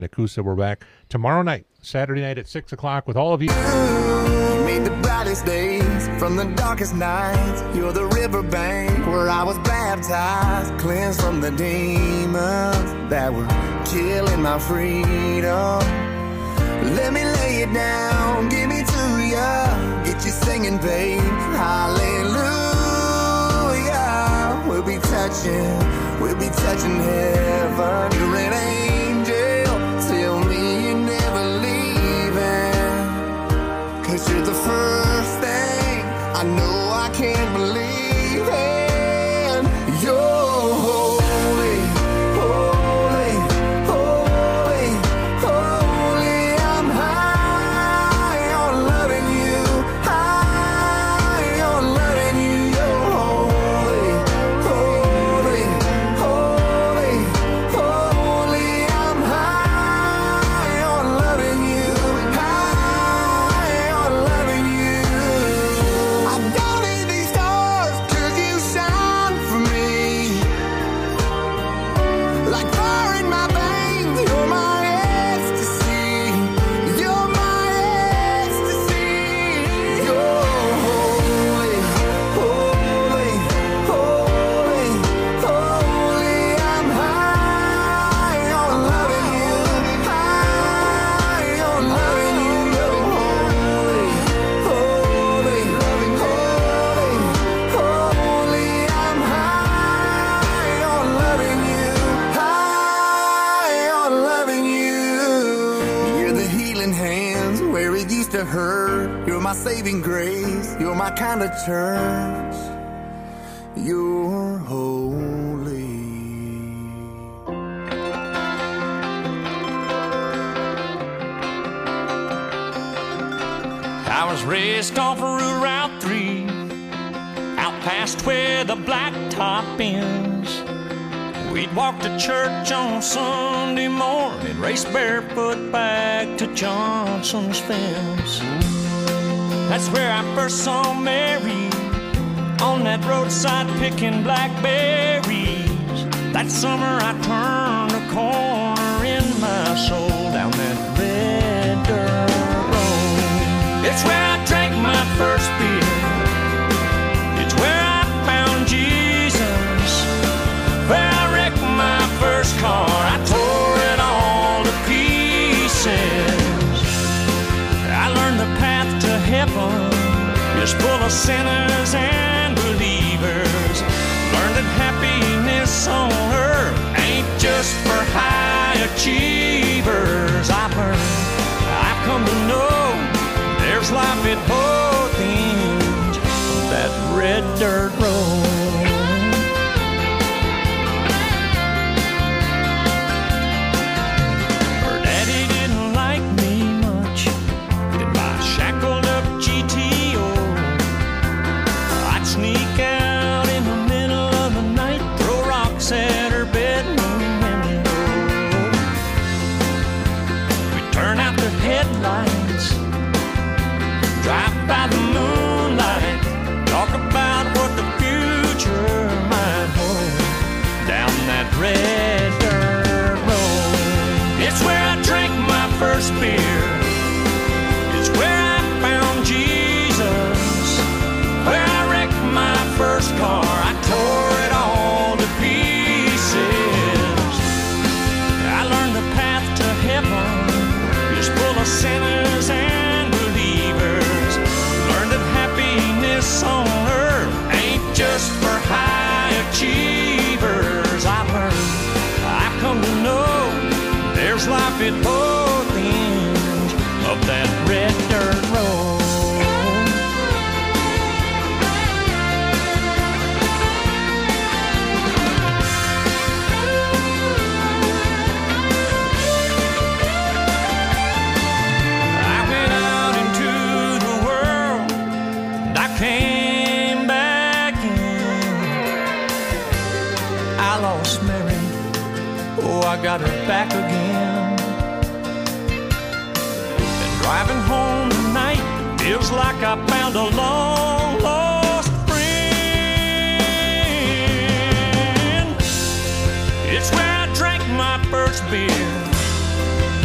Nakusa. We're back tomorrow night, Saturday night at 6 o'clock with all of you. You made the brightest days from the darkest nights. You're the riverbank where I was baptized, cleansed from the demons that were killing my freedom. Let me lay it down, give me to ya, get you singing, babe. Hallelujah. We'll be touching heaven. You're an angel, tell me you're never leaving. 'Cause you're the first thing I know I can't believe in. You're holy, holy, holy, holy. I'm high on loving you, high on loving you. You're holy, holy, holy, holy. I'm high on loving you, high on loving you. I don't need these stars 'cause you shine for me. Like fire in my veins, you're my ecstasy. You're my ecstasy. You're holy, holy, holy, holy. I'm high on loving you, high on loving you. You're holy, holy, holy, holy. I'm high on loving you, high on loving you. You're the healing hands where it used to hurt. You're my saving grace. You're my kind of church. You're holy. I was raised off of Route 3, out past where the blacktop ends. We'd walk to church on Sunday morning, race barefoot back to Johnson's fence. That's where I first saw Mary, on that roadside picking blackberries. That summer I turned a corner in my soul down that red dirt road. It's where I drank my first beer. It's where I found Jesus. Where I wrecked my first car. I tore it all to pieces. I learned the path to heaven is full of sinners and believers. Learned that happiness on earth ain't just for high achievers. I've come to know there's life at both ends of that red dirt road. Her daddy didn't like me much in my shackled up GTO. I'd sneak out in the middle of the night, throw rocks at her bedroom window. We'd turn out the headlights, drive by the moonlight, talk about what the future might hold down that red dirt road. It's where I drank my first beer. It's where I found Jesus. Where I wrecked my first car. I tore it all to pieces. I learned the path to heaven is full of sinners and believers. Learned that happiness on earth ain't just for high achievers. I've come to know there's life at both ends of that red dirt road. I went out into the world and I came back in. I lost Mary, oh, I got her back again. And driving home tonight feels like I found a long lost friend. It's where I drank my first beer.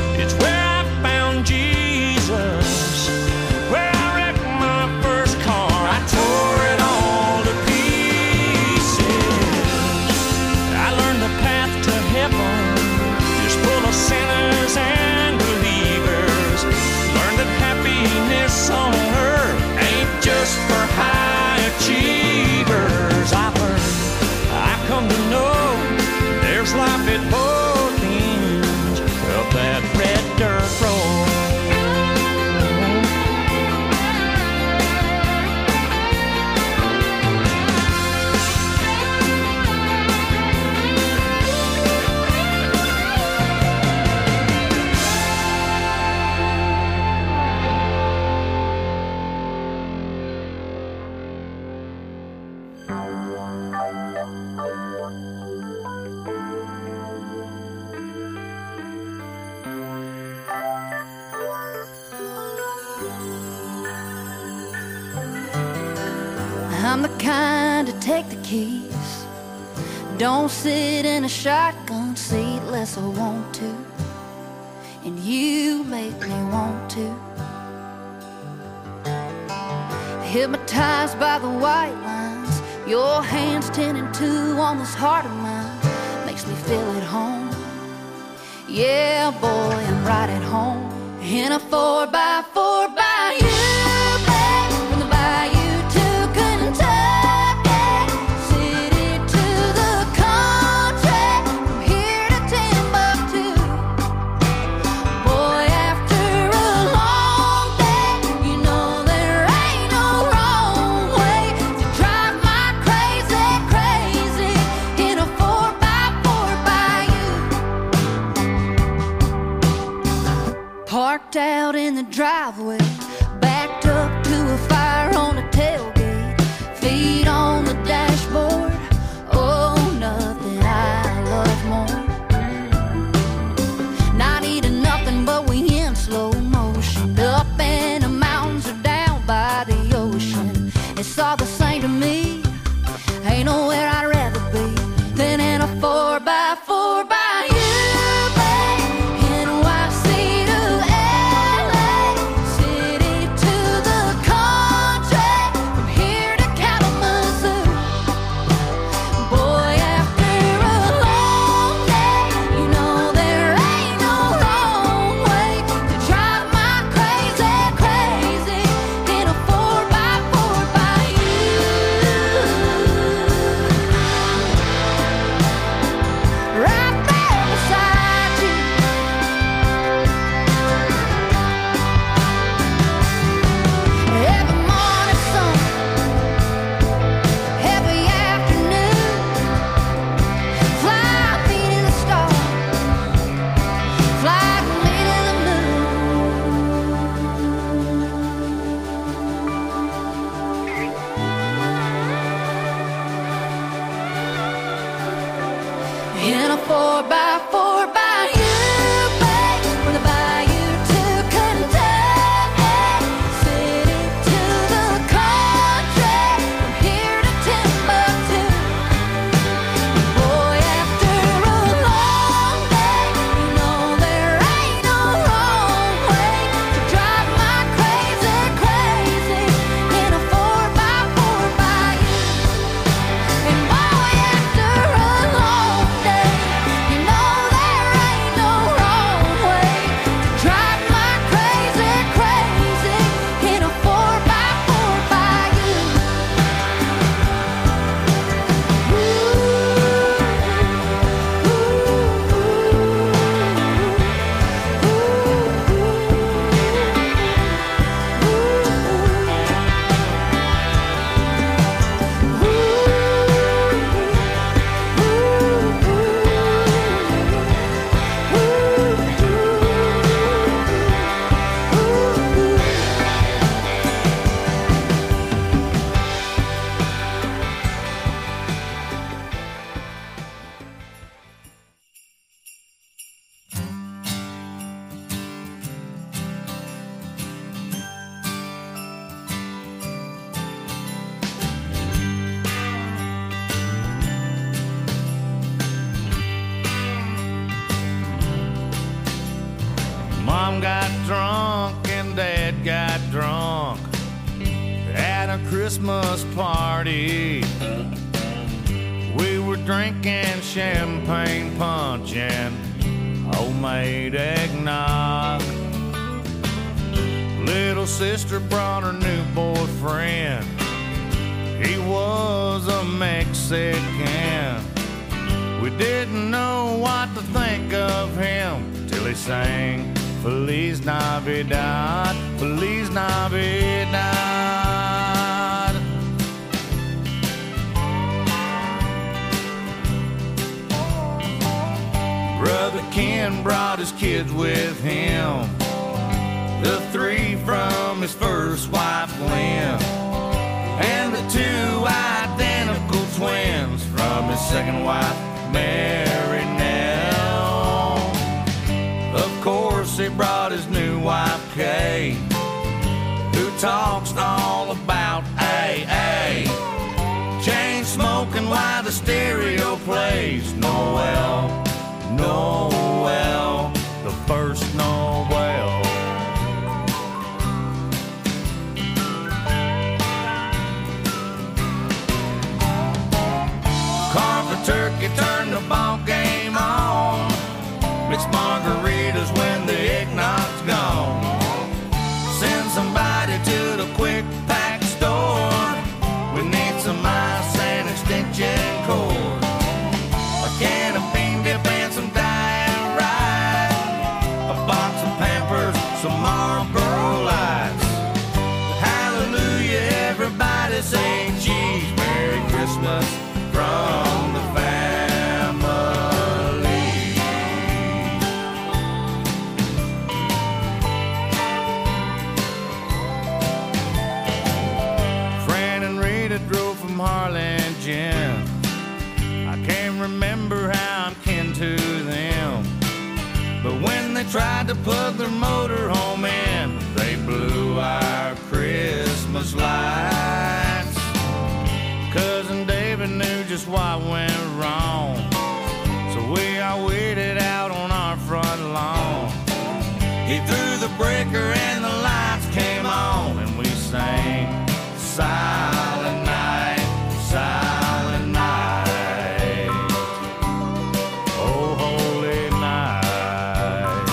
I'm the kind to take the keys, don't sit in a shotgun seat unless I want to, and you make me want to. Hypnotized by the white lines, your hands 10 and 2 on this heart of mine, makes me feel at home. Yeah, boy, I'm right at home in a 4x4 by you, babe, from the bayou to Kentucky, city to the country, from here to Timbuktu. Boy, after a long day, you know there ain't no wrong way to drive my crazy, crazy in a 4x4 by you. Parked out in the driveway, backed up to a fire on the tailgate, feet on the dashboard. Oh, nothing I love more. Not eating nothing, but we in slow motion, up in the mountains or down by the ocean. It's all the same to me. Ain't nowhere I'd rather be than in a 4x4 by you, babe. NYC to LA, city to the country, from here to Kalamazoo. Boy, after a long day, you know there ain't no wrong way to drive my crazy, crazy in a 4x4 by you. Right there beside you. Every morning sun, every afternoon, fly me to the stars, fly me to the moon. In a 4x4 by you, babe, from the bayou to Kentucky, city to the country, from here to Timbuktu. Boy, after a long day, you know there ain't no wrong way to drive my crazy, crazy in a 4x4 by you. And boy, after a long day, you know there ain't no wrong way to drive my crazy, crazy in a 4x4 by you. Mom got drunk and Dad got drunk at a Christmas party. We were drinking champagne punch and homemade eggnog. Little sister brought her new boyfriend. He was a Mexican. We didn't know what to think of him till he sang Feliz Navidad, Feliz Navidad. Brother Ken brought his kids with him, the 3 from his first wife Lynn, and the 2 identical twins from his second wife Mary Nell. Of course he brought his new wife Kay, who talks all about AA. some Marlboro Lights. Hallelujah, everybody say cheese. Merry Christmas from the family. Fran and Rita drove from Harlingen. I can't remember how I'm kin to them, but when they tried to plug their motor home in, they blew our Christmas lights. Cousin David knew just what went wrong, so we all waited out on our front lawn. He threw the breaker and the lights came on, and we sang Silent Night, Silent Night, oh holy night.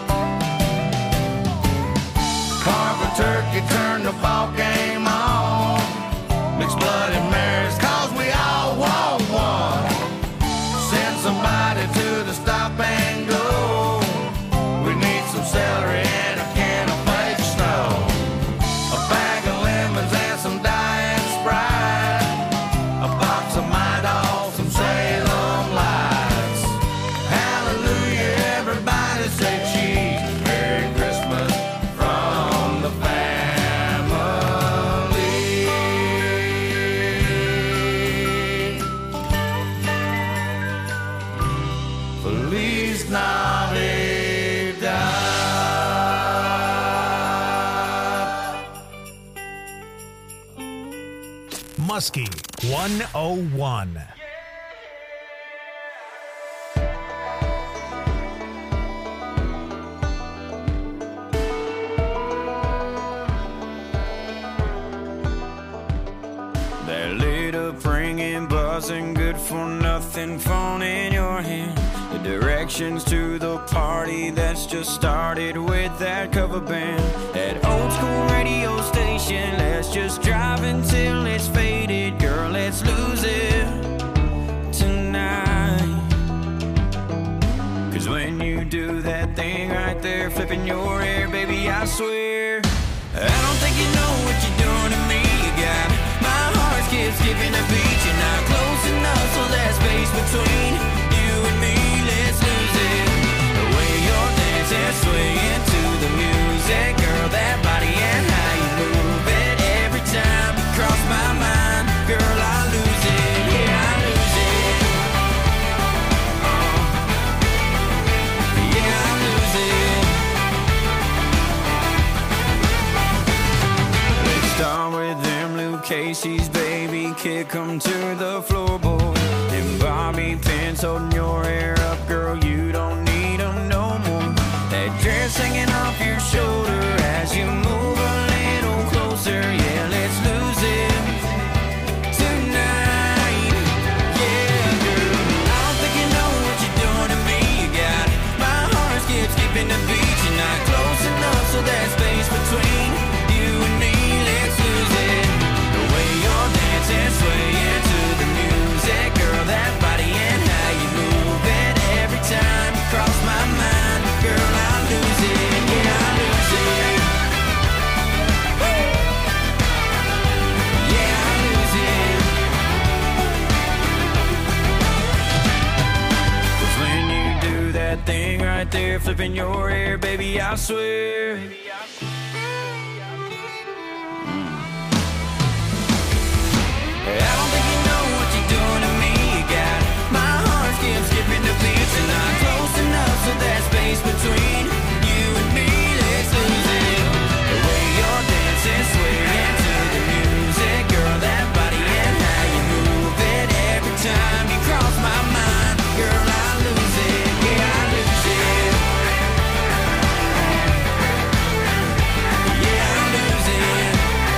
Carver turkey turned the ball game on, mixed Bloody Marys, cause we all want one. Send somebody to the stop and go. We need some celery and a can of fake snow, a bag of lemons and some Diet Sprite, a box of Midol, some Salem Lights. Hallelujah, everybody say cheese. Merry Christmas from the family. Feliz Navidad. Muskie 101. That lit up ringing, buzzing, good for nothing phone in your hand. The directions to the party that's just started with that cover band. That old school radio station, let's just drive until it's faded. Girl, let's lose it tonight. Cause when you do that thing right there, flipping your hair, baby, I swear I don't think you know what you're doing to me. You got my heart skipping a beat. You're not close enough, so that space between you and me, let's lose it. The way you're dancing, swaying to the music, girl, that body and how you move it. Every time you cross my mind, girl, I lose it. Yeah, I lose it. Yeah, I lose it. Let's start with them Luke Casey's, baby, kick 'em to the floorboard. And bobby pins holding your hair up, girl, you don't need 'em no more. That dress hanging off your shoulder as you move a little closer. Yeah, let's lose it tonight. Yeah, girl, I don't think you know what you're doing to me. You got my heart skipping the beat. You're not close enough, so that space between you and me, let's lose it. The way you're dancing, swaying to the music, girl, that body and how you move it. Every time you cross my mind, girl, I lose it. Yeah, I lose it. Woo! Yeah, I lose it. 'Cause when you do that thing right there, flipping your hair, baby, I swear I don't think you know what you're doing to me. You got my heart skipping the beats. And not close enough, so that space between you and me, let's lose it. The way you're dancing, swaying to the music, girl, that body and how you move it. Every time you cross my mind, girl, I lose it. Yeah, I lose it. Yeah, I lose it.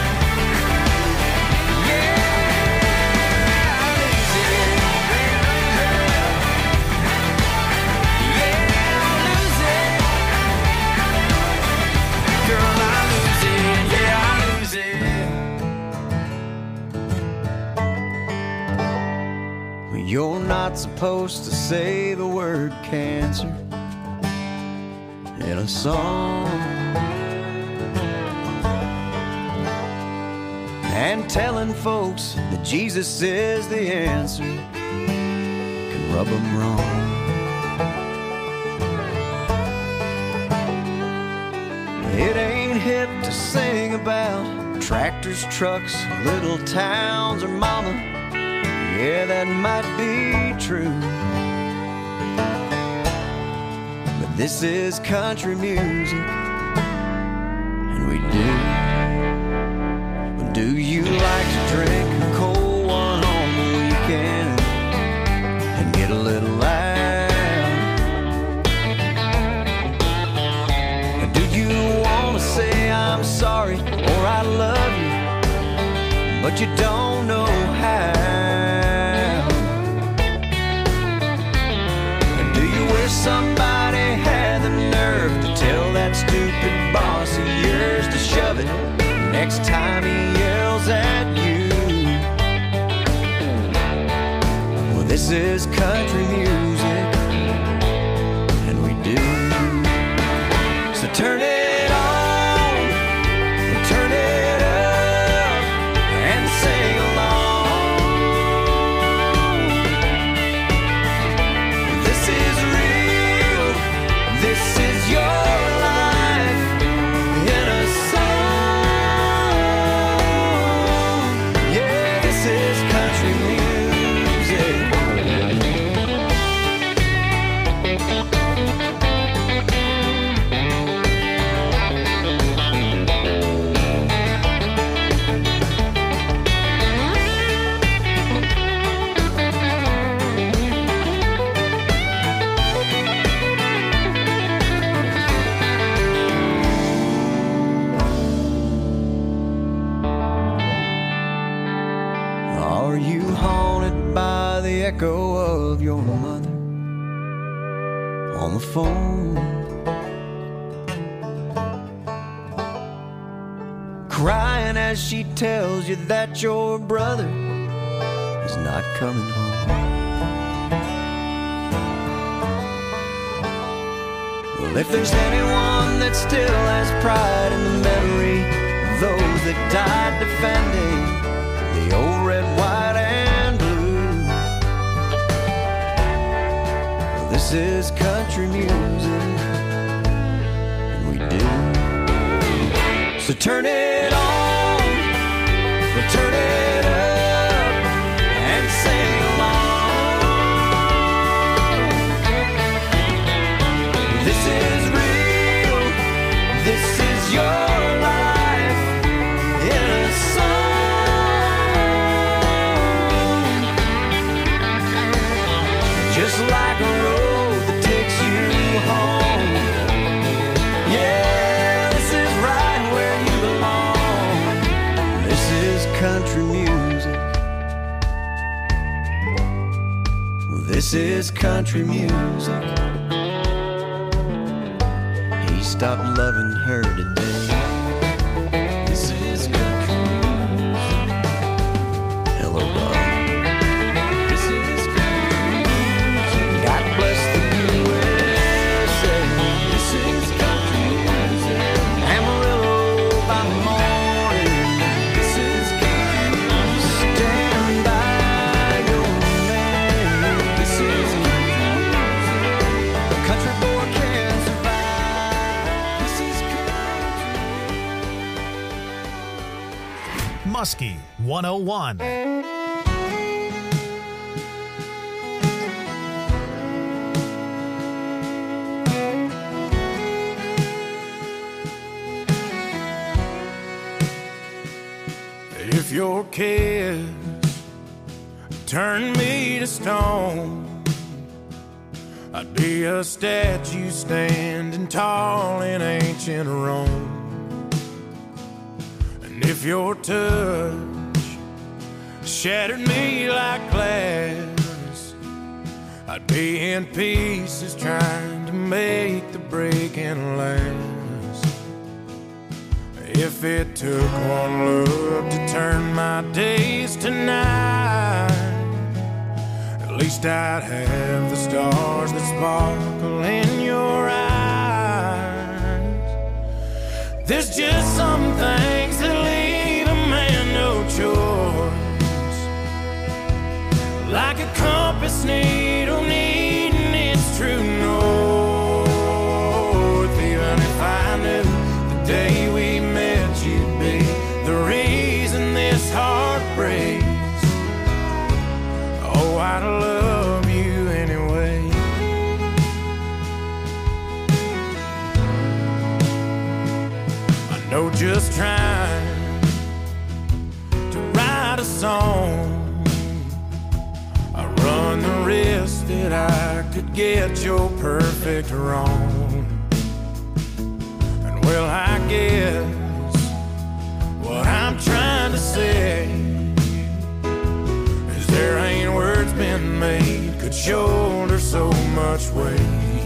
You're not supposed to say the word cancer in a song. and telling folks that Jesus is the answer can rub them wrong. It ain't hip to sing about tractors, trucks, little towns, or mama. Yeah, that might be true, but this is country music, and we do. Do you like to drink a cold one on the weekend and get a little loud? Do you want to say I'm sorry or I love you, but you don't know how? Do you wish somebody had the nerve to tell that stupid boss of yours to shove it next time he yells at you? Well, this is country music, and we do. So turn it on, turn it up, and sing along. This is real, this is your life in a song. Yeah, this is country music. Are you haunted by the echo of your mother on the phone, crying as she tells you that your brother is not coming home? Well, if there's anyone that still has pride in the memory of those that died defending the old red, white, and blue, well, this is country music, and we do. So turn it on, or turn it up, and sing along. This is real, this is your life in a song. Just like a road that takes you home. Yeah, this is right where you belong. This is country music. This is country music. He stopped loving her today. This is country music. Hello, darling. This is country music. God bless the USA. This is country music. Amarillo by morning. This is country music. Stand by your man. This is country music. A country boy can survive. This is country. Muskie 101. If your kids turn me to stone, I'd be a statue standing tall in ancient Rome. And if your touch shattered me like glass, I'd be in pieces trying to make the breaking last. If it took one look to turn my days to night, at least I'd have the stars that sparkle in your eyes. There's just some things that leave a man no choice like a compass needle needing its true north. Even if I knew the day we met you'd be the reason this heart breaks, oh, I'd love you anyway. I know just trying to write a song, I run the risk that I could get your perfect wrong. And well, I guess what I'm trying to say is there ain't words been made could shoulder so much weight.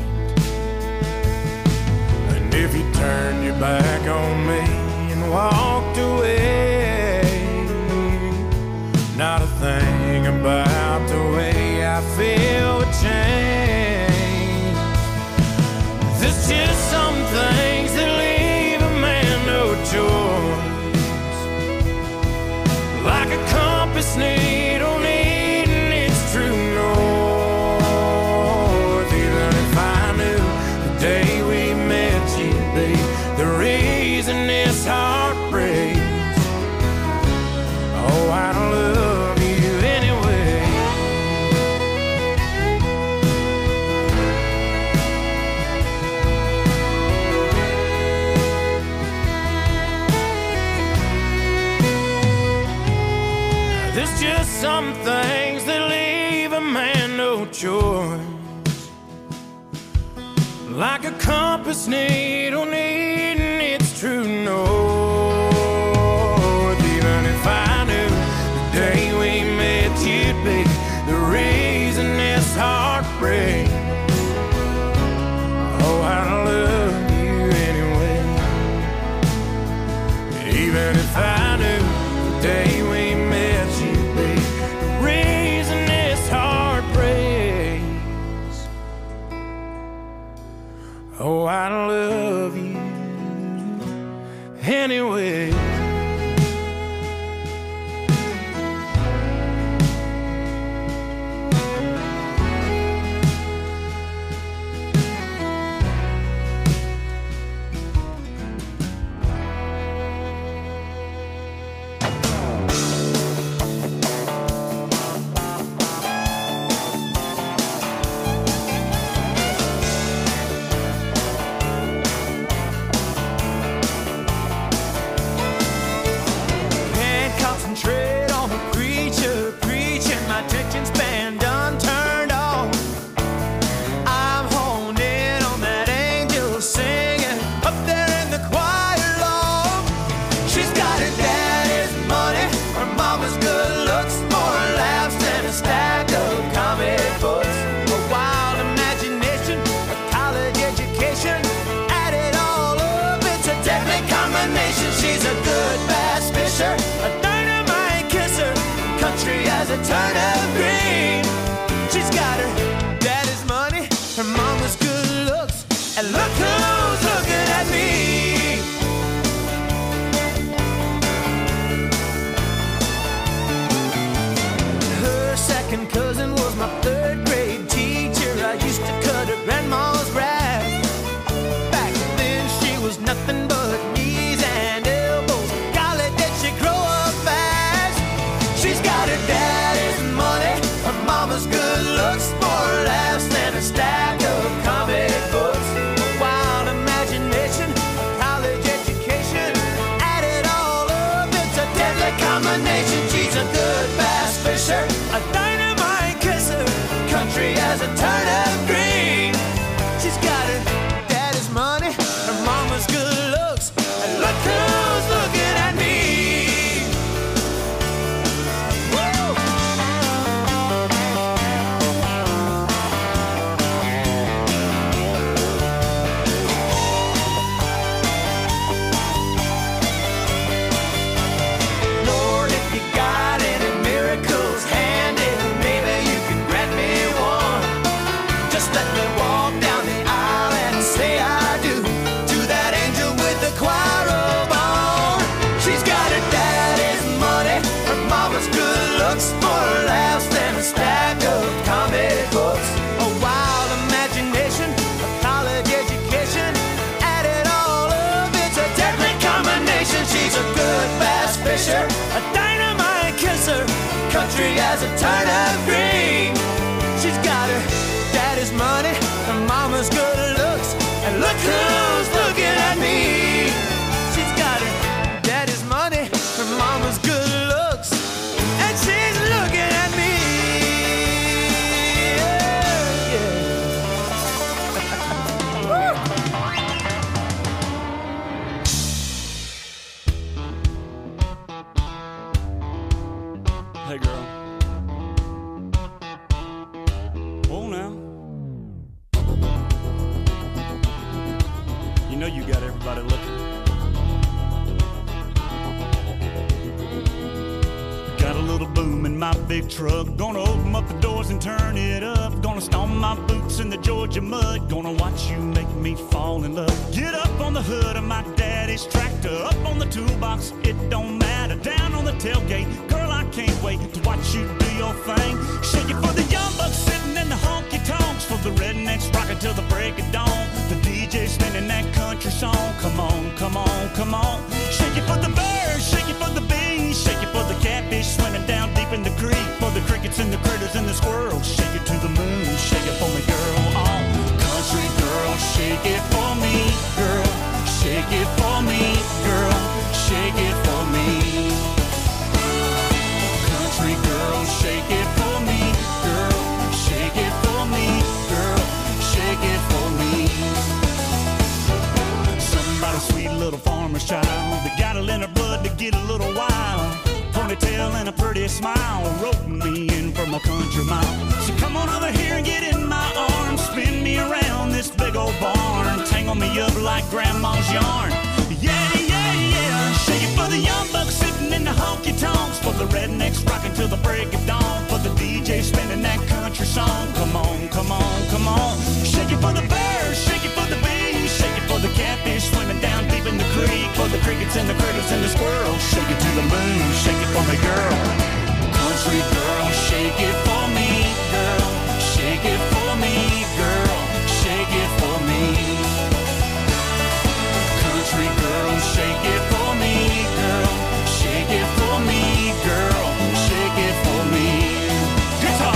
And if you turned your back on me and walked away, not a thing about the way I feel would change. There's just some things that leave a man no choice, like a compass needle needing its true north. Even if I knew the day we met you'd be the reason this heart breaks, oh, I don't love you anyway. There's just some things that leave a man no choice, like a compass needle needing its true north. Even if I knew the day we met you'd be the reason this heart breaks, oh, I love you anyway. Even if I knew the day we met you'd be the reason this heart breaks, oh, I love you anyway. Can't concentrate on the preacher preaching, my attention span done turned off. I'm honed in on that angel singing up there in the choir loft. She's got her daddy's money, her mama's good looks, more laughs than a stack of comic books. A wild imagination, a college education, add it all up, it's a deadly combination. She's a good bass fisher, a dynamite kisser, country as a turnip green. She's got her daddy's money, her mama's good looks, and look who's looking at me. Her second cousin was my third grade teacher. I used to cut her grandma's grass. Back then she was nothing but knees and elbows. Golly, did she grow up fast? She's got her daddy's money, fisher, a dynamite kisser, country as a turnip green. She's got her daddy's money, her mama's good looks, and look who's looking at me. She's got her daddy's money, her mama's good looks, and she's looking at me. Hey girl. Oh now. You know you got everybody looking. Got a little boom in my big truck. Gonna open up the doors and turn it up. Gonna stomp my boots in the Georgia mud. Gonna watch you make me fall in love. Get up on the hood of my daddy's tractor. Up on the toolbox, it don't matter. Down on the tailgate, girl, I can't wait to watch you do your thing. Shake it for the young bucks sitting in the honky-tonks. For the rednecks rocking till the break of dawn. The DJ spinning that country song. Come on, come on, come on. Shake it for the birds, shake it for the bees. Shake it for the catfish swimming down deep in the creek. For the crickets and the critters and the squirrels. Shake it to the moon, shake it for me, girl. Oh, country girl, shake it for me, girl. Shake it for me, girl. Shake it for me. Country girl, shake it for me, girl. Shake it for me, girl. Shake it for me. Somebody sweet little farmer's child that got it in her blood to get a little wild. Ponytail and a pretty smile, roping me in from a country mile. So come on over here and get in my arms, spin me around this big old barn, tangle me up like grandma's yarn. Yeah, yeah, yeah. Shake it for the young bucks sitting in the honky-tonks. For the rednecks rocking till the break of dawn. For the DJ spinning that country song. Come on, come on, come on. Shake it for the birds, shake it for the bees. Shake it for the catfish swimming down deep in the creek. For the crickets and the critters and the squirrels. Shake it to the moon, shake it for me, girl. Country girl, shake it for me, girl. Shake it for me, girl. Shake it for me. Country girl, shake it for me, girl. Shake it for me, girl. Shake it for me. Guitar.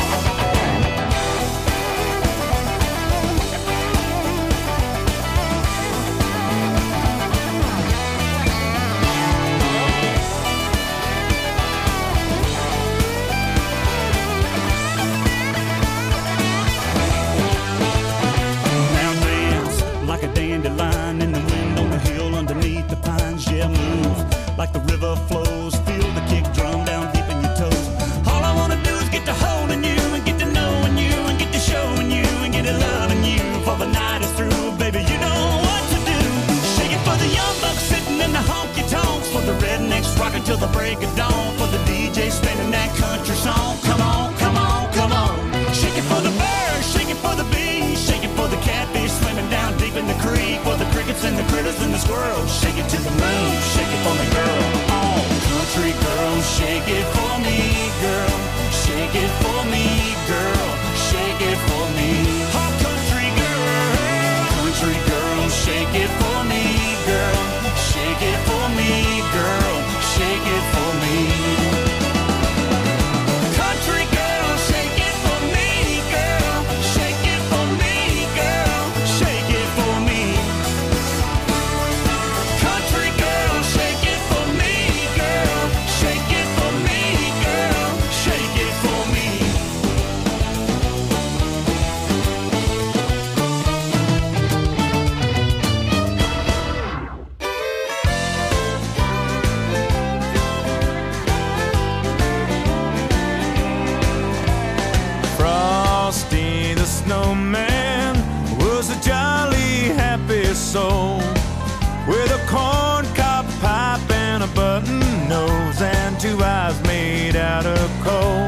Now dance like a dandelion in the wind on the hill underneath the pines. Yeah, move like the river flows. Feel the kick drum down deep in your toes. All I wanna do is get to holding you and get to knowing you and get to showing you and get to loving you. For the night is through, baby, you know what to do. Shake it for the young bucks sitting in the honky-tonks. For the rednecks rocking till the break of dawn. For the DJ spinning that country song. Come on, come on, come on. Shake it for the birds, shake it for the bees. Shake it for the catfish swimming down deep in the creek. For the crickets and the critters and the squirrels. Shake it to the moon, shake it for me, girl. Oh, country girl, shake it for me, girl. Shake it for me, girl. Shake it for me. Oh, country girl, shake it for me, girl. Shake it for me, girl. Shake it for me. Country girl, shake it for me, girl. Shake it for me, girl. Shake it for me. Country girl, shake it for me, girl. Shake it for me, girl. Shake it for me. Frosty the snowman was a jolly happy soul with a corncob pipe and a button nose and two eyes made out of coal.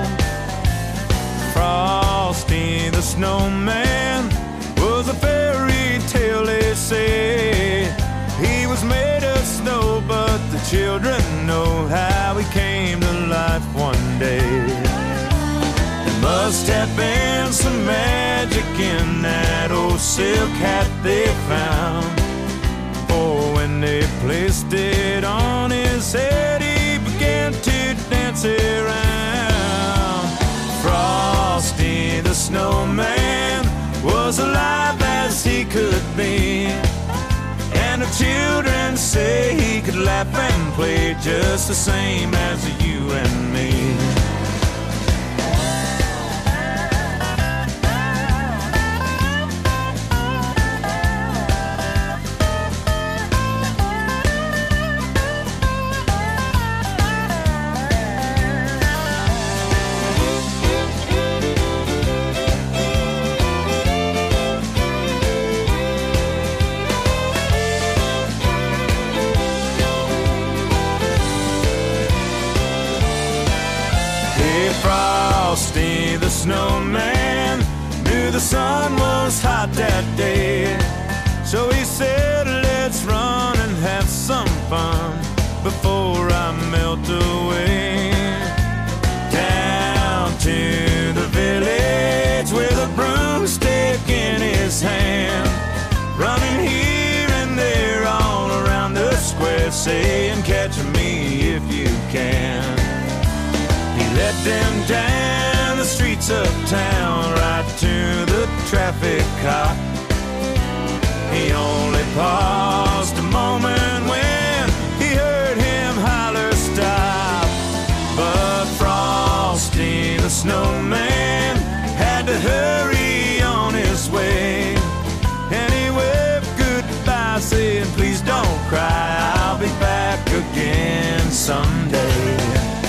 Frosty the snowman was a fairy tale, they say. He was made of snow, but the children know how he came to life one day. There must have been some magic in that old silk hat they found. For when they placed it on his head, he began as alive as he could be. And the children say he could laugh and play just the same as you and me. Frosty the snowman knew the sun was hot that day, so he said, let's run and have some fun before I melt away. Down to the village with a broomstick in his hand, running here and there all around the square, saying, catch me if you can. He led them down the streets of town, right to the traffic cop. He only paused a moment when he heard him holler, stop. But Frosty the snowman had to hurry on his way, and he waved goodbye, saying, please don't cry, I'll be back again someday.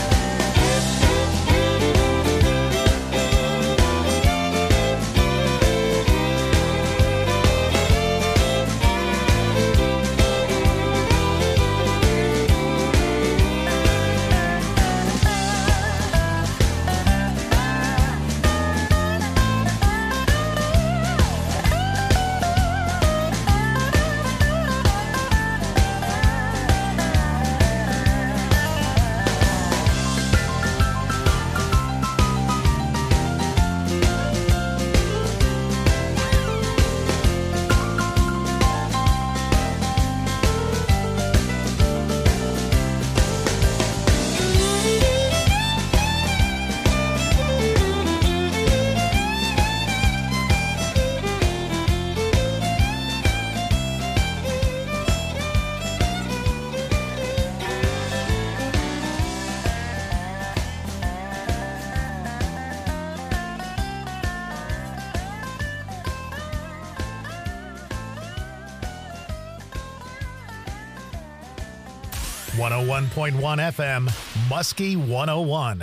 .1 FM, Muskie 101.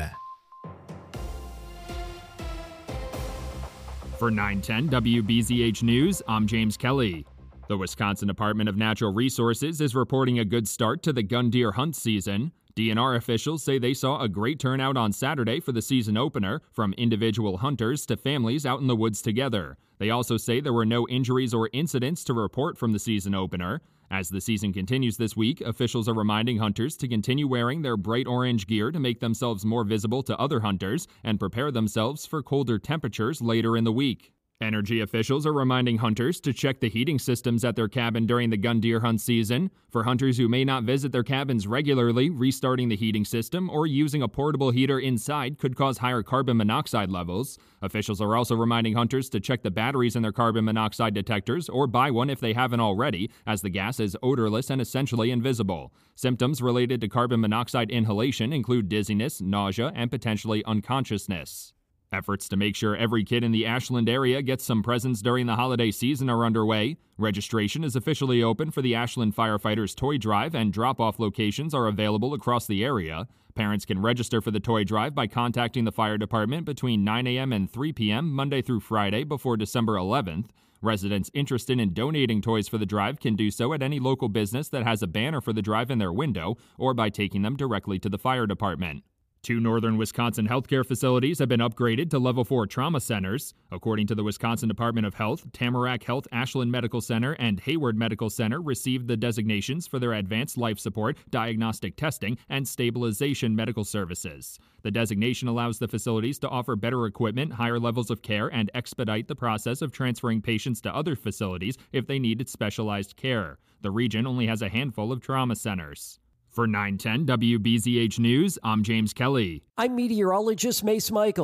For 910 WBZH News, I'm James Kelly. The Wisconsin Department of Natural Resources is reporting a good start to the gun deer hunt season. DNR officials say they saw a great turnout on Saturday for the season opener, from individual hunters to families out in the woods together. They also say there were no injuries or incidents to report from the season opener. As the season continues this week, officials are reminding hunters to continue wearing their bright orange gear to make themselves more visible to other hunters and prepare themselves for colder temperatures later in the week. Energy officials are reminding hunters to check the heating systems at their cabin during the gun deer hunt season. For hunters who may not visit their cabins regularly, restarting the heating system or using a portable heater inside could cause higher carbon monoxide levels. Officials are also reminding hunters to check the batteries in their carbon monoxide detectors or buy one if they haven't already, as the gas is odorless and essentially invisible. Symptoms related to carbon monoxide inhalation include dizziness, nausea, and potentially unconsciousness. Efforts to make sure every kid in the Ashland area gets some presents during the holiday season are underway. Registration is officially open for the Ashland Firefighters Toy Drive, and drop-off locations are available across the area. Parents can register for the toy drive by contacting the fire department between 9 a.m. and 3 p.m. Monday through Friday before December 11th. Residents interested in donating toys for the drive can do so at any local business that has a banner for the drive in their window, or by taking them directly to the fire department. 2 northern Wisconsin healthcare facilities have been upgraded to Level 4 trauma centers. According to the Wisconsin Department of Health, Tamarack Health Ashland Medical Center and Hayward Medical Center received the designations for their advanced life support, diagnostic testing, and stabilization medical services. The designation allows the facilities to offer better equipment, higher levels of care, and expedite the process of transferring patients to other facilities if they needed specialized care. The region only has a handful of trauma centers. For 910 WBZH News, I'm James Kelly. I'm meteorologist Mace Michaels.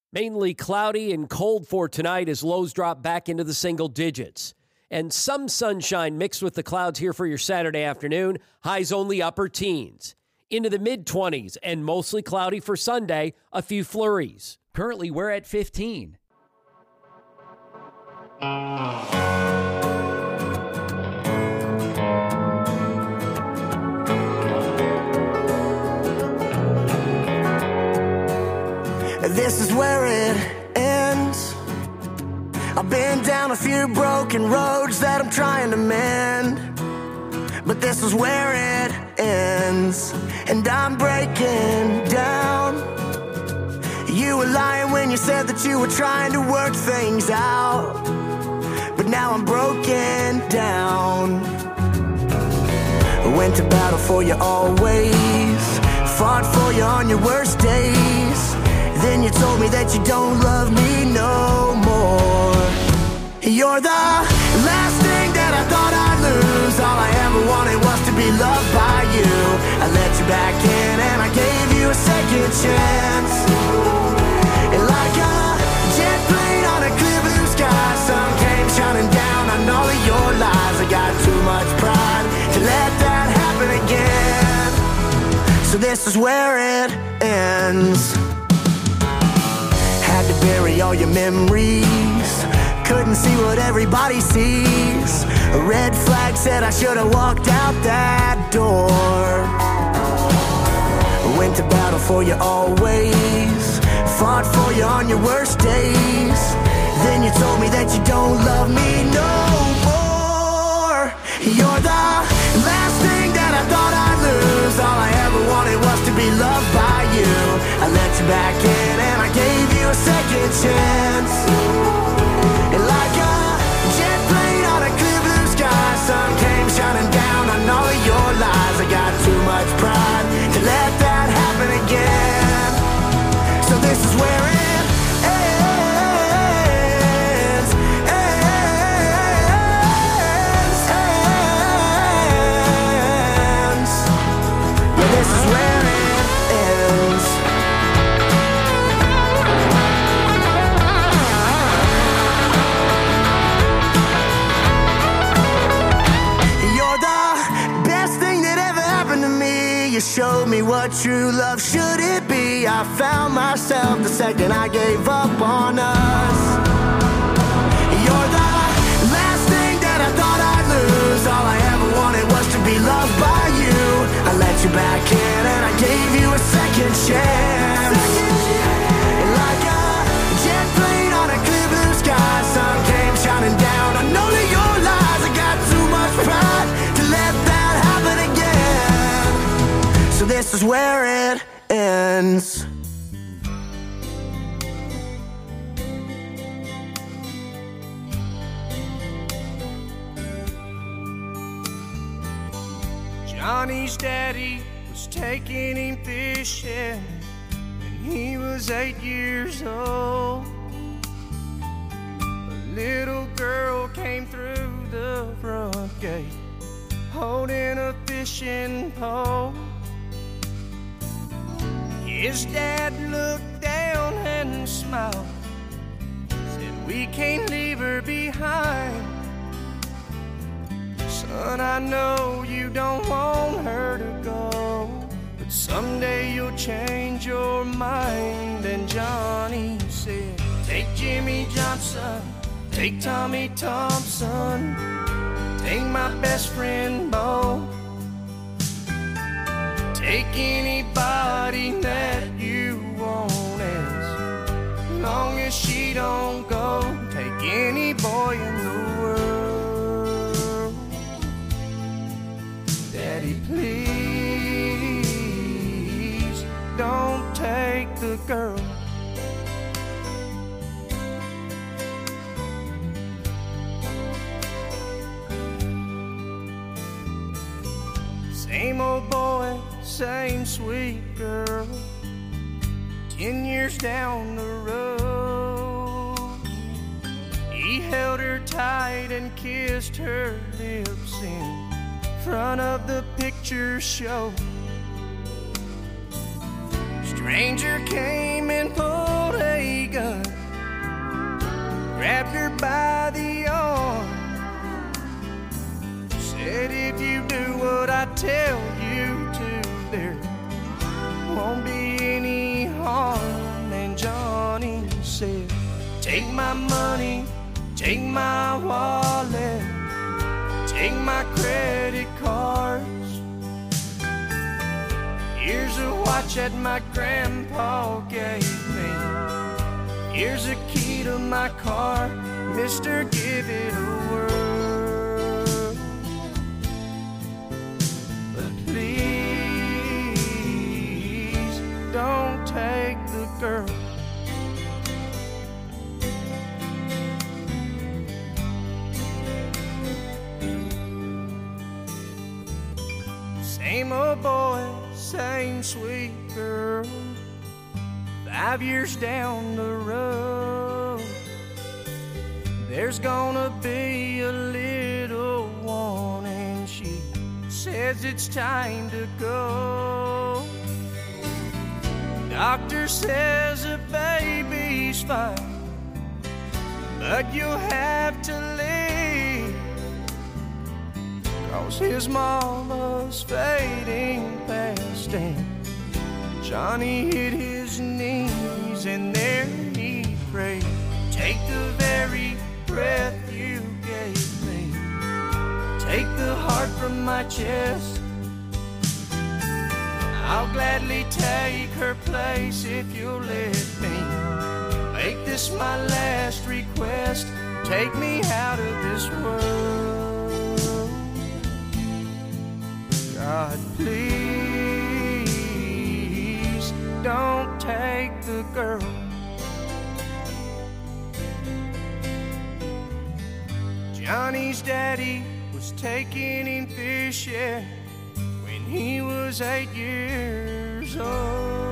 Mainly cloudy and cold for tonight as lows drop back into the single digits. And some sunshine mixed with the clouds here for your Saturday afternoon. Highs only upper teens. Into the mid-20s and mostly cloudy for Sunday, a few flurries. Currently, we're at 15. This is where it ends. I've been down a few broken roads that I'm trying to mend, but this is where it ends, and I'm breaking down. You were lying when you said that you were trying to work things out, but now I'm broken down. I went to battle for you always, fought for you on your worst days. Then you told me that you don't love me no more. You're the last thing that I thought I'd lose. All I ever wanted was to be loved by you. I let you back in and I gave you a second chance. And like a jet plane on a clear blue sky, sun came shining down on all of your lies. I got too much pride to let that happen again. So this is where it ends. Had to bury all your memories, couldn't see what everybody sees. A red flag said I should have walked out that door. Went to battle for you always, fought for you on your worst days. Then you told me that you don't love me no more. You're the last thing that I thought I'd lose. All I ever wanted was to be loved by you. I let you back in and I gave you a second chance. And like a jet plane on a clear blue sky, sun came shining down on all of your lies. I got too much pride to let that happen again. So this is where it ends, ends. Yeah, this is where it ends. You're the best thing that ever happened to me. You showed me what true love should it be. I found myself the second I gave up on us. You're the last thing that I thought I'd lose. All I ever wanted was to be loved by you. I let you back in and I gave you a second chance. And like a jet plane on a clear blue sky, sun came shining down on all of your lies. I got too much pride to let that happen again. So this is where it ends. Johnny's daddy was taking him fishing when he was 8 years old. A little girl came through the front gate holding a fishing pole. His dad looked down and smiled, said, "We can't leave her behind. Son, I know you don't want her to go, but someday you'll change your mind." And Johnny said, "Take Jimmy Johnson, take Tommy Thompson, take my best friend Bo, take anybody that you want, as long as she don't go. Take any boy in the world. Daddy, please don't take the girl." Same old boy, same sweet girl, 10 years down the road. He held her tight and kissed her lips in front of the picture show. Stranger came and pulled a gun grabbed her by the arm, said, if you do what I tell you to, there won't be any harm. And Johnny said, take my money, take my wallet, take my credit cards. Here's a watch that my grandpa gave me. Here's a key to my car. Mister, give it a whirl. But please don't take the girl. Same old boy, same sweet girl. 5 years down the road, there's gonna be a little one, and she says it's time to go. Doctor says the baby's fine, but you'll have to leave, 'cause his mama's fading fast. And Johnny hit his knees and there he prayed, take the very breath you gave me, take the heart from my chest. I'll gladly take her place if you'll let me make this my last request. Take me out of this world. God, please don't take the girl. Johnny's daddy was taking him fishing when he was 8 years old.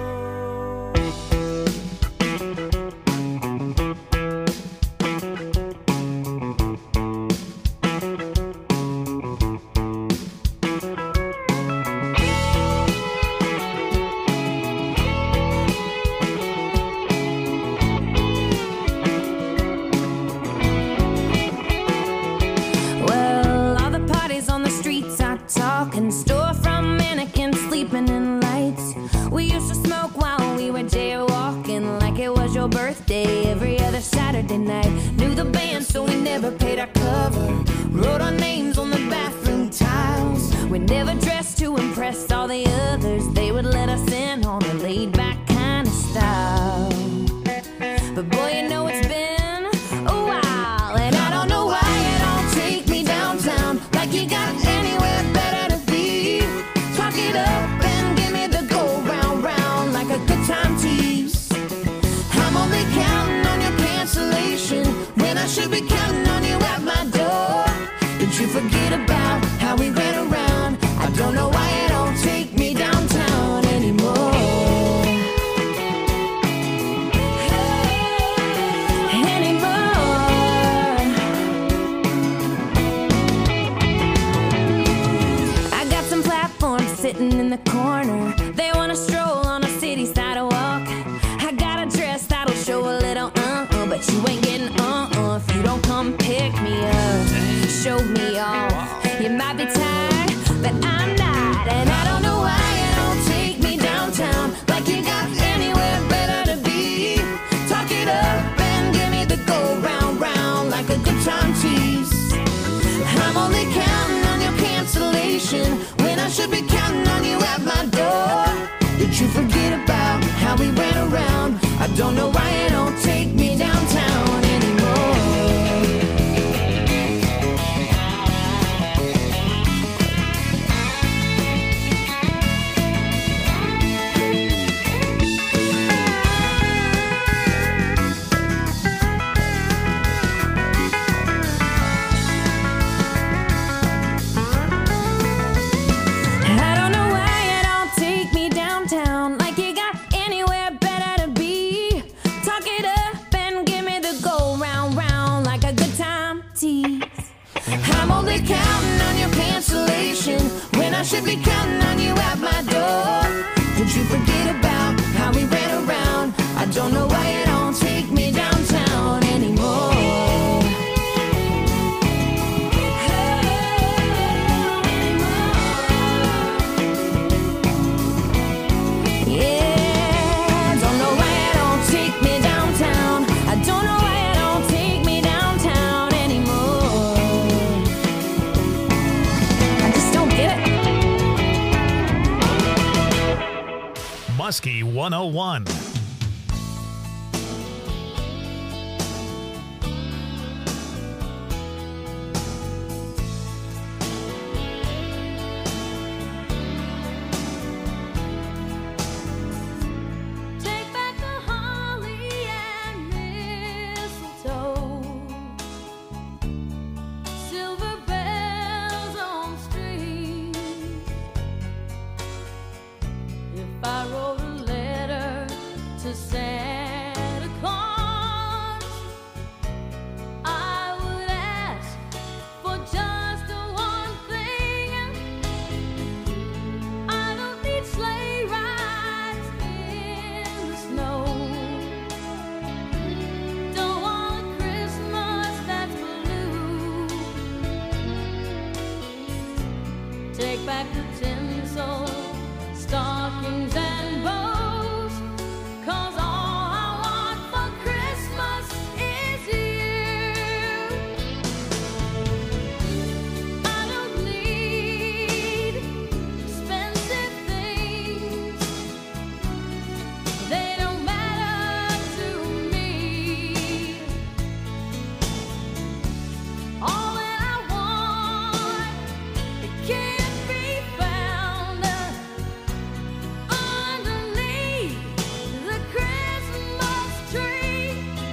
Talking storefront mannequins sleeping in lights. We used to smoke while we were jaywalking like it was your birthday every other Saturday night. Knew the band so we never paid our cover. Wrote our names on the bathroom tiles. We never dressed to impress all the others. They would let us in on a laid back kind of style. But boy, you know it's been a while, and I don't know why you don't take me downtown like you got anywhere better to be. Talk it up and give me the go round round like a good time tease. I'm only counting on your cancellation when I should be counting on you at my door. Did you forget about how we ran around? I don't know why you don't take me downtown anymore. Sitting in the corner, they wanna stroll on a city sidewalk. I got a dress that'll show a little but you ain't getting if you don't come pick me up, show me off. You might be tired, but I'm not, and I don't know why you don't take me downtown like you got anywhere better to be. Talk it up and give me the go round round like a good time tease. I'm only counting on your cancellation when I should be counting on you at my door. Did you forget about how we ran around? I don't know why you don't take me downtown anymore. I'm only counting on your cancellation when I should be counting on you at my door. Did you forget about how we ran around? I don't know why you don't take me downtown anymore. Muskie 101. Take back the holly and mistletoe, silver bells on strings. If I wrote a letter to Santa Claus, I would ask for just one thing. I don't need sleigh rides in the snow. Don't want a Christmas that's blue. Take back the tinsel, stockings and bows, 'cause all I want for Christmas is you. I don't need expensive things, they don't matter to me. All that I want, it can't be found underneath the Christmas tree.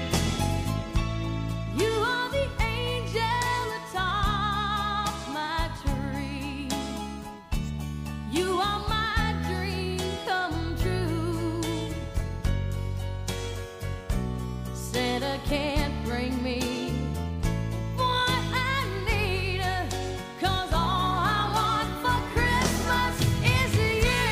You are the angel atop my tree. You are my dream come true. Santa can't bring me what I need, 'cause all I want for Christmas is you.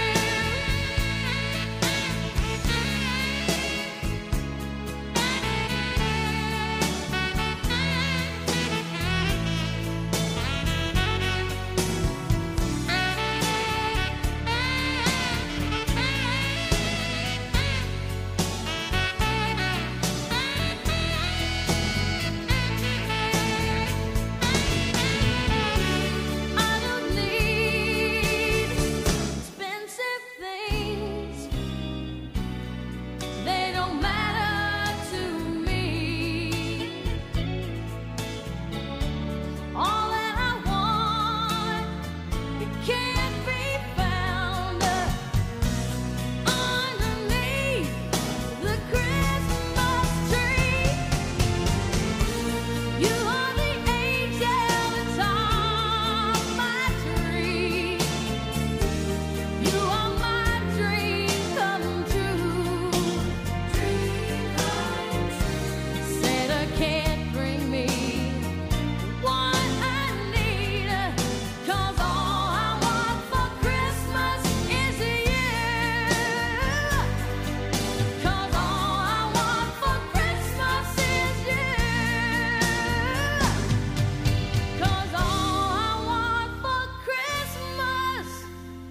I don't need expensive things, they don't matter to me. All that I want, it can't be found underneath the Christmas tree. You are the angel atop my tree. You are my dream come true. Santa can't bring me what I need, 'cause all I want for Christmas is you. 'Cause all I want for Christmas is you. 'Cause all I want for Christmas is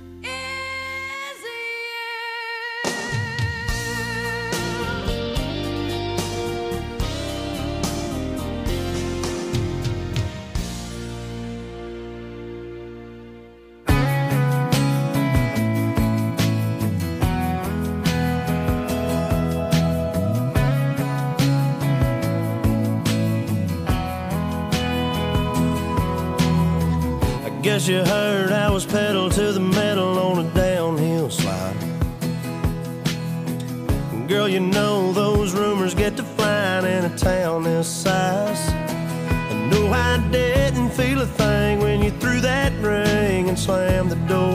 I guess you heard I was pedal to the metal on a downhill slide. Girl, you know those rumors get to flying in a town this size. I know I didn't feel a thing when you threw that ring and slammed the door.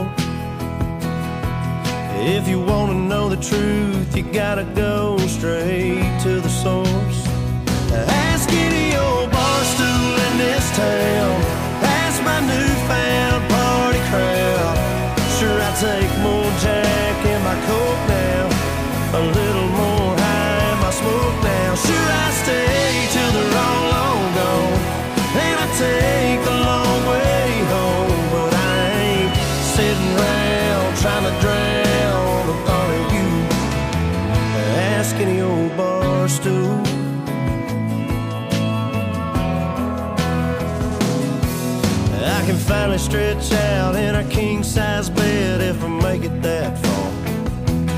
If you want to know the truth, you gotta go straight to the source. Ask any old bar stool in this town, ask my newfound party crowd. Sure, I take more Jack in my Coke now, a little more high in my smoke now. Sure, I stay till they're all long gone, and I take the long way home. But I ain't sitting around trying to drown the thought of you. Ask any old bar stool. I can finally stretch out in a king-size bed if I make it that far.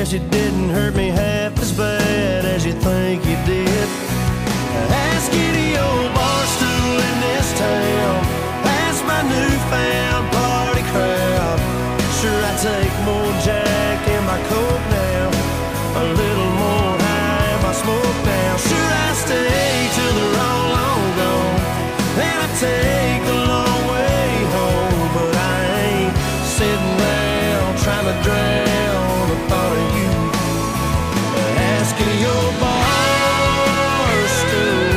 guess you didn't hurt me half as bad as you think you did. Ask any old bar stool in this town, ask my newfound party crowd. Sure, I take more Jack in my Coke now, a little more high in my smoke now. Sure, I stay till they're all long gone, and I take the long way home. But I ain't sitting around trying to drown the thought of you. Asking your bar stool.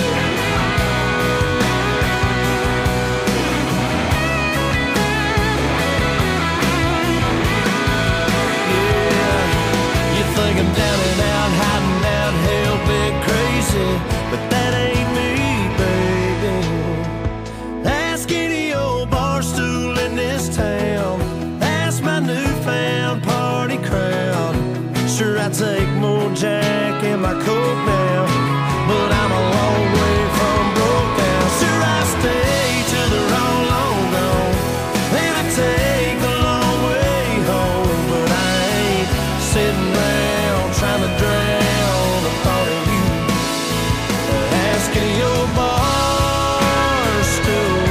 Yeah, you think I'm down and out, hiding out, hell bent crazy, but that ain't me, baby. Ask any old bar stool in this town, ask my newfound party crowd. Sure, I take more Jack in my Coke now, but I'm a long way from broke down. Sure, I stay till they're all long gone, and I take the long way home. But I ain't sitting around trying to drown the thought of you. Asking your bar stool.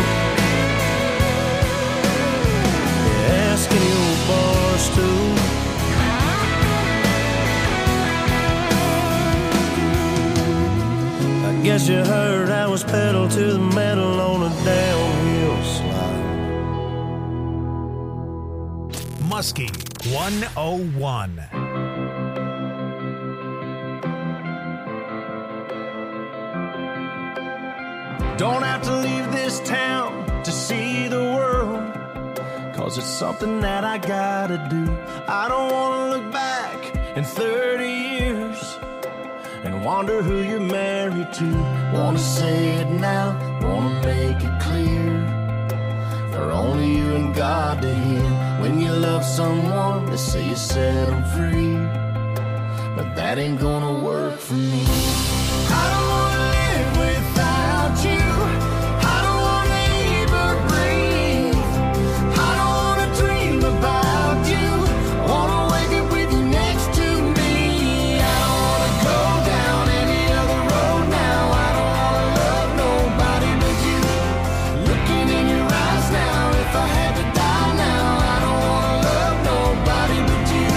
Asking your bar stool. I guess you heard I was pedal to the metal on a downhill slide. Muskie 101. Don't have to leave this town to see the world, 'cause it's something that I gotta do. I don't wanna look back in 30 years and wonder who you're married to. Wanna say it now, wanna make it clear. For only you and God to hear. When you love someone, they say you set them free, but that ain't gonna work for me. I don't wanna live without you. I don't wanna even breathe. I don't wanna dream about you. I wanna wake up with you next to me. I don't wanna go down any other road now. I don't wanna love nobody but you. Looking in your eyes now, if I had to die now, I don't wanna love nobody but you.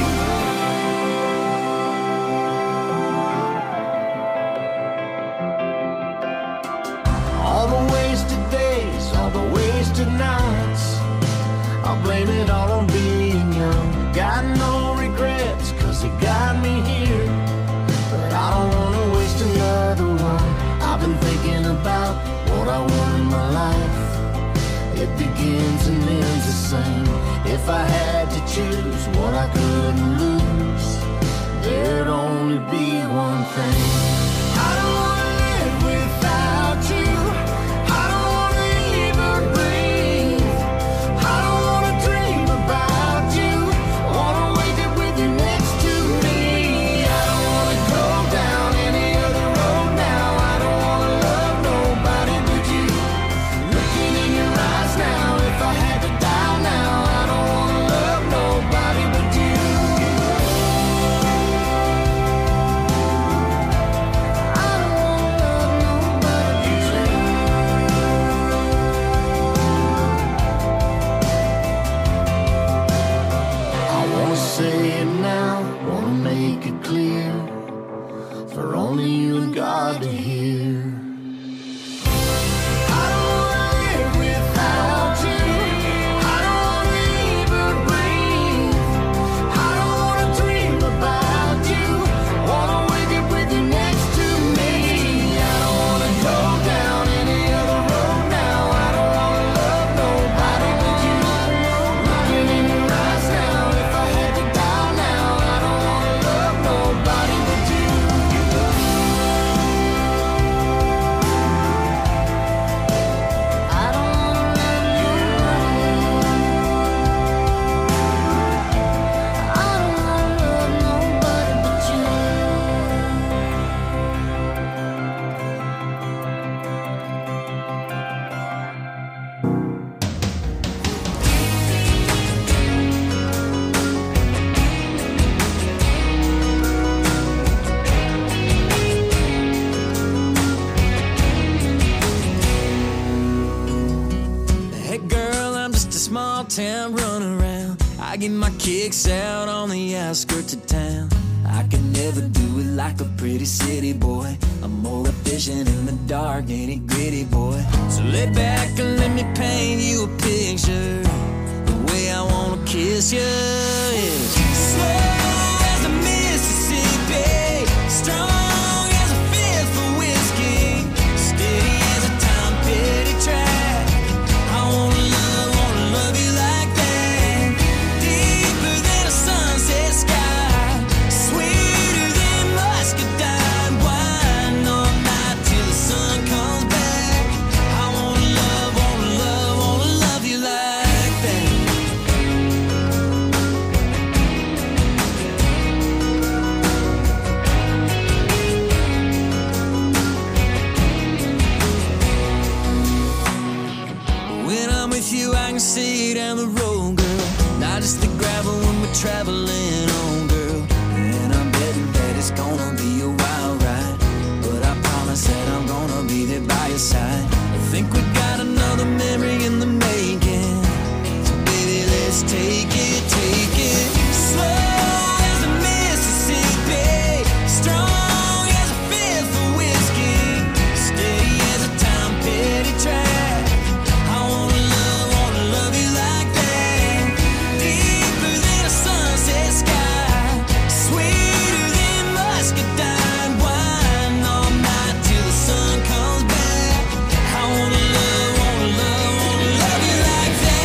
All the wasted days, all the wasted nights, I'll blame it all on being young. Got no regrets, 'cause it got me here, but I don't wanna waste another one. I've been thinking about what I want in my life. It begins and ends the same. If I had to choose what I couldn't lose, there'd only be one thing. I don't wanna live without you. I don't wanna even breathe. I don't wanna dream about you. I wanna wake up with you next to me. I don't wanna go down any other road now. I don't wanna love nobody but you. Looking in your eyes now, if I had to die now, I don't wanna love nobody but you. I don't I get my kicks out on the outskirts of town. I can never do it like a pretty city boy. I'm more efficient in the dark, nitty gritty boy. So lay back and let me paint you a picture. The way I wanna kiss you is slow as a Mississippi, strong as a fifth of whiskey, steady as a Tom Petty track. I wanna love you like that, deeper than a sunset sky, sweeter than muscadine wine, all night till the sun comes back. I wanna love you like that. When I'm with you, I can see down the road, girl. Not just the gravel when we're traveling on, girl. And I'm betting that it's gonna be a wild ride, but I promise that I'm gonna be there by your side. I think we got another memory in the making, so baby, let's take it slow as a Mississippi, strong as a fifth of whiskey, steady as a Tom Petty track. I wanna love you like that, deeper than a sunset sky, sweeter than muscadine wine, all night till the sun comes back. I wanna love you like that.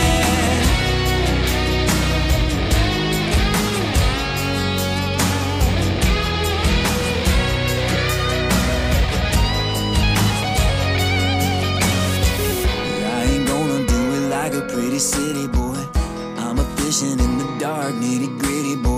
I ain't gonna do it like a pretty city boy. I'm a fishing in the dark, nitty gritty boy.